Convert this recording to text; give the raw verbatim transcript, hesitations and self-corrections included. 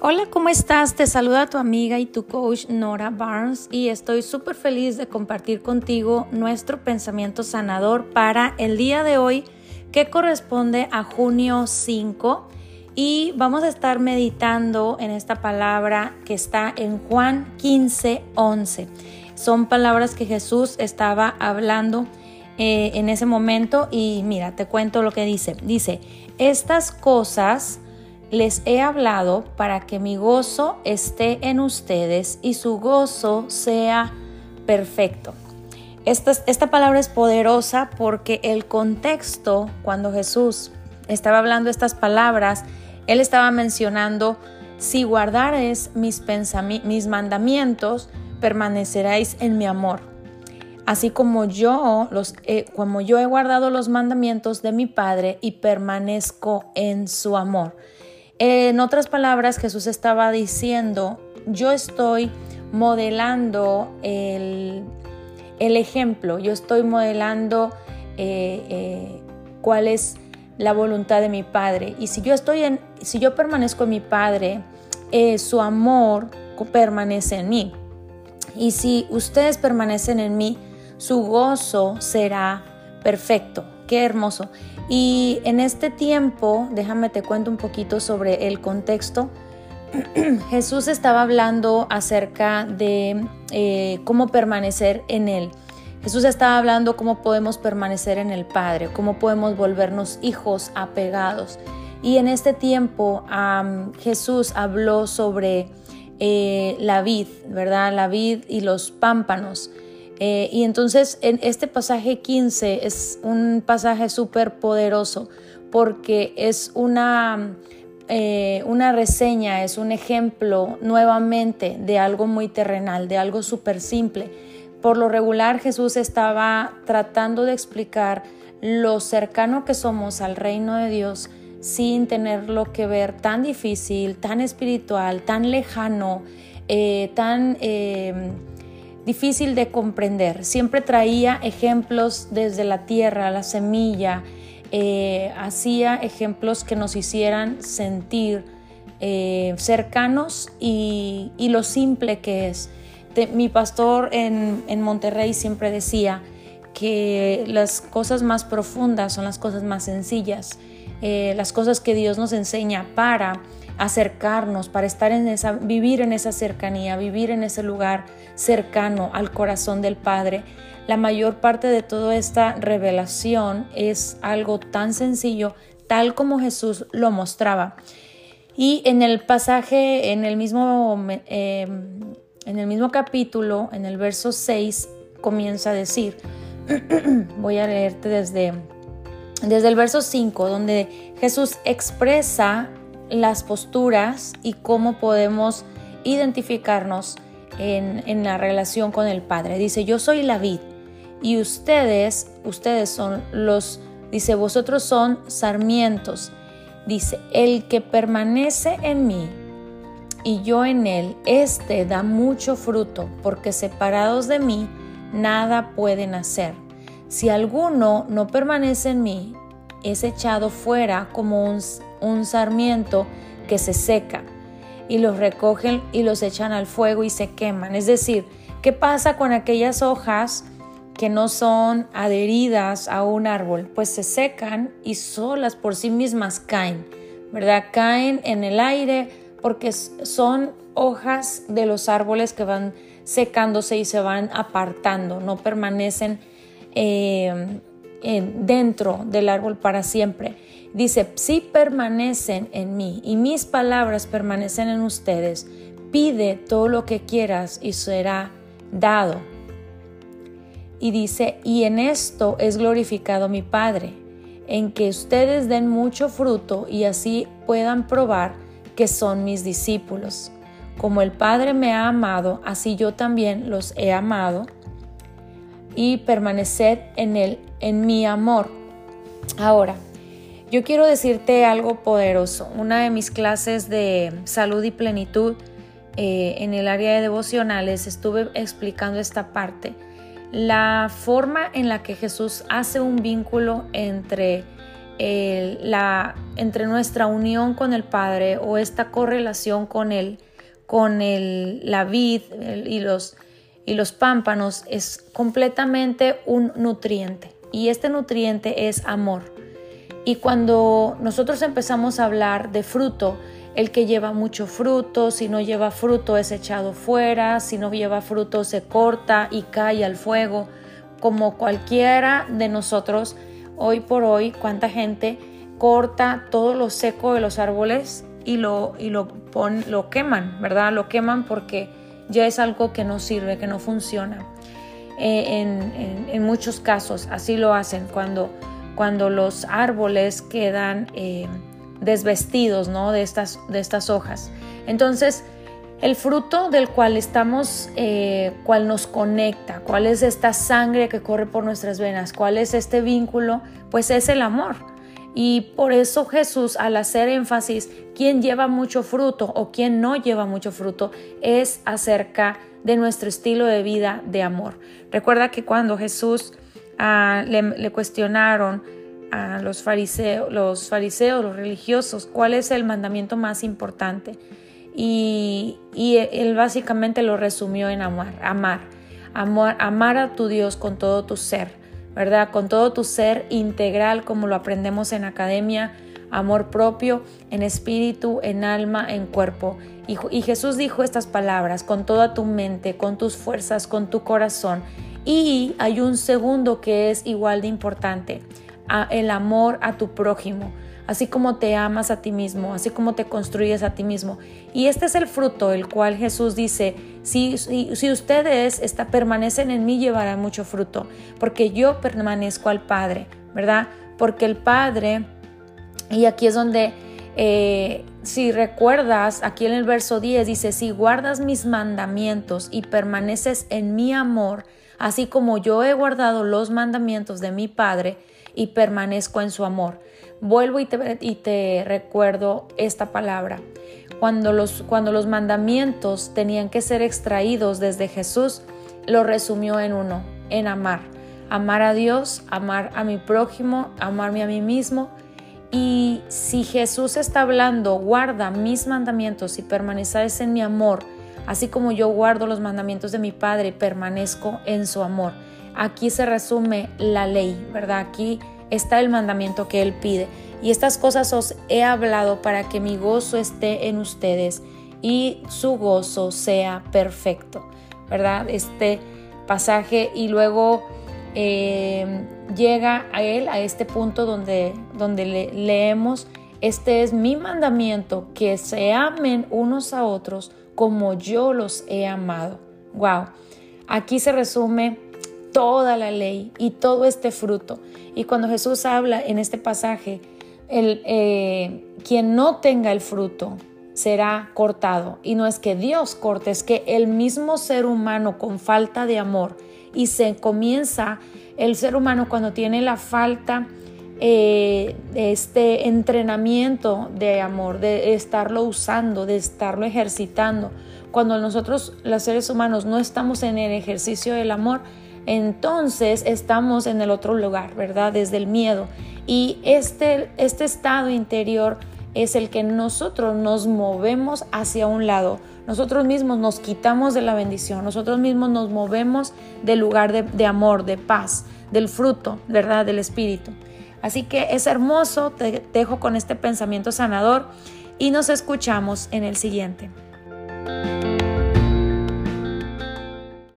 Hola, ¿cómo estás? Te saluda tu amiga y tu coach Nora Barnes y estoy súper feliz de compartir contigo nuestro pensamiento sanador para el día de hoy, que corresponde a junio cinco, y vamos a estar meditando en esta palabra que está en Juan quince once. Son palabras que Jesús estaba hablando eh, en ese momento y mira, te cuento lo que dice. Dice, estas cosas les he hablado para que mi gozo esté en ustedes y su gozo sea perfecto. Esta, esta palabra es poderosa porque el contexto, cuando Jesús estaba hablando estas palabras, Él estaba mencionando, si guardares mis, pensami- mis mandamientos, permaneceréis en mi amor. Así como yo, los, eh, como yo he guardado los mandamientos de mi Padre y permanezco en su amor. En otras palabras, Jesús estaba diciendo, yo estoy modelando el, el ejemplo, yo estoy modelando eh, eh, cuál es la voluntad de mi Padre. Y si yo estoy en, si yo permanezco en mi Padre, eh, su amor permanece en mí. Y si ustedes permanecen en mí, su gozo será perfecto. Qué hermoso. Y en este tiempo, déjame te cuento un poquito sobre el contexto. Jesús estaba hablando acerca de eh, cómo permanecer en Él. Jesús estaba hablando cómo podemos permanecer en el Padre, cómo podemos volvernos hijos apegados. Y en este tiempo um, Jesús habló sobre eh, la vid, ¿verdad? La vid y los pámpanos. Eh, y entonces en este pasaje quince es un pasaje súper poderoso porque es una, eh, una reseña, es un ejemplo nuevamente de algo muy terrenal, de algo súper simple. Por lo regular Jesús estaba tratando de explicar lo cercano que somos al reino de Dios sin tenerlo que ver tan difícil, tan espiritual, tan lejano, eh, tan... Eh, difícil de comprender. Siempre traía ejemplos desde la tierra, la semilla, eh, hacía ejemplos que nos hicieran sentir eh, cercanos y, y lo simple que es. De, mi pastor en, en Monterrey siempre decía que las cosas más profundas son las cosas más sencillas, eh, las cosas que Dios nos enseña para acercarnos, para estar en esa, vivir en esa cercanía, vivir en ese lugar cercano al corazón del Padre. La mayor parte de toda esta revelación es algo tan sencillo, tal como Jesús lo mostraba. Y en el pasaje, en el mismo, eh, en el mismo capítulo, en el verso seis, comienza a decir, voy a leerte desde, desde el verso cinco, donde Jesús expresa las posturas y cómo podemos identificarnos en, en la relación con el Padre. Dice, yo soy la vid y ustedes, ustedes son los, dice, vosotros son sarmientos. Dice, el que permanece en mí y yo en él, este da mucho fruto, porque separados de mí nada pueden hacer. Si alguno no permanece en mí, es echado fuera como un un sarmiento que se seca, y los recogen y los echan al fuego y se queman. Es decir, ¿qué pasa con aquellas hojas que no son adheridas a un árbol? Pues se secan y solas por sí mismas caen, ¿verdad? Caen en el aire porque son hojas de los árboles que van secándose y se van apartando, no permanecen eh, dentro del árbol para siempre. Dice, si permanecen en mí y mis palabras permanecen en ustedes, pide todo lo que quieras y será dado. Y dice, y en esto es glorificado mi Padre, en que ustedes den mucho fruto y así puedan probar que son mis discípulos. Como el Padre me ha amado, así yo también los he amado, y permaneced en él, en mi amor. Ahora, yo quiero decirte algo poderoso. Una de mis clases de salud y plenitud eh, en el área de devocionales estuve explicando esta parte. La forma en la que Jesús hace un vínculo entre eh, la, entre nuestra unión con el Padre o esta correlación con él, con el, la vid el, y, los, y los pámpanos es completamente un nutriente, y este nutriente es amor. Y cuando nosotros empezamos a hablar de fruto, el que lleva mucho fruto, si no lleva fruto es echado fuera, si no lleva fruto se corta y cae al fuego, como cualquiera de nosotros. Hoy por hoy, cuánta gente corta todo lo seco de los árboles y lo, y lo, pon, lo queman, ¿verdad? Lo queman porque ya es algo que no sirve, que no funciona. Eh, en, en, en muchos casos así lo hacen cuando, cuando los árboles quedan eh, desvestidos, ¿no? de, estas, de estas hojas. Entonces, el fruto del cual estamos, eh, cuál nos conecta, cuál es esta sangre que corre por nuestras venas, cuál es este vínculo, pues es el amor. Y por eso Jesús, al hacer énfasis, quién lleva mucho fruto o quién no lleva mucho fruto, es acerca de nuestro estilo de vida de amor. Recuerda que cuando Jesús uh, le, le cuestionaron a los fariseos, los fariseos, los religiosos, cuál es el mandamiento más importante, y, y él básicamente lo resumió en amar, amar, amar, amar a tu Dios con todo tu ser, ¿verdad? Con todo tu ser integral, como lo aprendemos en academia, amor propio, en espíritu, en alma, en cuerpo. Y, y Jesús dijo estas palabras: con toda tu mente, con tus fuerzas, con tu corazón. Y hay un segundo que es igual de importante: a, el amor a tu prójimo, así como te amas a ti mismo, así como te construyes a ti mismo. Y este es el fruto, el cual Jesús dice: si, si, si ustedes está, permanecen en mí, llevarán mucho fruto, porque yo permanezco al Padre, ¿verdad? Porque el Padre, y aquí es donde, eh, si recuerdas, aquí en el verso diez dice: si guardas mis mandamientos y permaneces en mi amor, así como yo he guardado los mandamientos de mi Padre y permanezco en su amor. Vuelvo y te, y te recuerdo esta palabra. Cuando los, cuando los mandamientos tenían que ser extraídos desde Jesús, lo resumió en uno, en amar. Amar a Dios, amar a mi prójimo, amarme a mí mismo. Y si Jesús está hablando, guarda mis mandamientos y permaneces en mi amor, así como yo guardo los mandamientos de mi Padre y permanezco en su amor. Aquí se resume la ley, ¿verdad? Aquí está el mandamiento que Él pide. Y estas cosas os he hablado para que mi gozo esté en ustedes y su gozo sea perfecto, ¿verdad? Este pasaje, y luego eh, llega a Él, a este punto donde, donde le, leemos: este es mi mandamiento, que se amen unos a otros como yo los he amado. Wow, aquí se resume toda la ley y todo este fruto. Y cuando Jesús habla en este pasaje, el, eh, quien no tenga el fruto será cortado. Y no es que Dios corte, es que el mismo ser humano con falta de amor, y se comienza el ser humano cuando tiene la falta eh, de este entrenamiento de amor, de estarlo usando, de estarlo ejercitando. Cuando nosotros, los seres humanos, no estamos en el ejercicio del amor, entonces estamos en el otro lugar, ¿verdad? Desde el miedo. Y este, este estado interior es el que nosotros nos movemos hacia un lado. Nosotros mismos nos quitamos de la bendición. Nosotros mismos nos movemos del lugar de, de amor, de paz, del fruto, ¿verdad? Del Espíritu. Así que es hermoso. Te dejo con este pensamiento sanador y nos escuchamos en el siguiente.